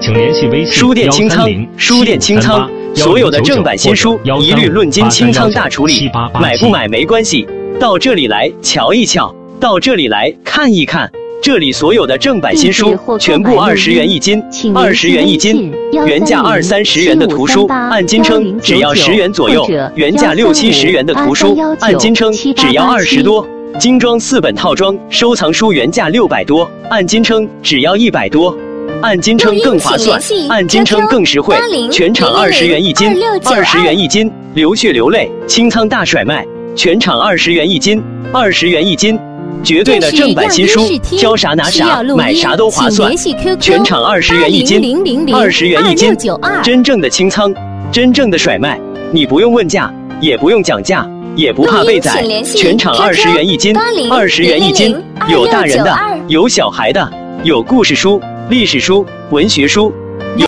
请联系微信书店清仓，书店清仓，所有的正版新书一律论斤清仓大处理，买不买没关系，到这里来瞧一瞧，到这里来看一看。这里所有的正版新书全部20元一斤，20元一斤，原价20-30元的图书，按斤称只要10元左右；原价60-70元的图书，按斤称只要20多。精装4本套装收藏书原价600多，按斤称只要100多。按斤称更划算，按斤称更实惠，全场20元一斤，20元一斤，流血流泪，清仓大甩卖，全场20元一斤，20元一斤。绝对的正版新书，挑啥拿啥，买啥都划算。全场20元一斤，20元一斤，真正的清仓，真正的甩卖，你不用问价，也不用讲价，也不怕被宰。全场20元一斤，20元一斤，有大人的，有小孩的，有故事书、历史书、文学书。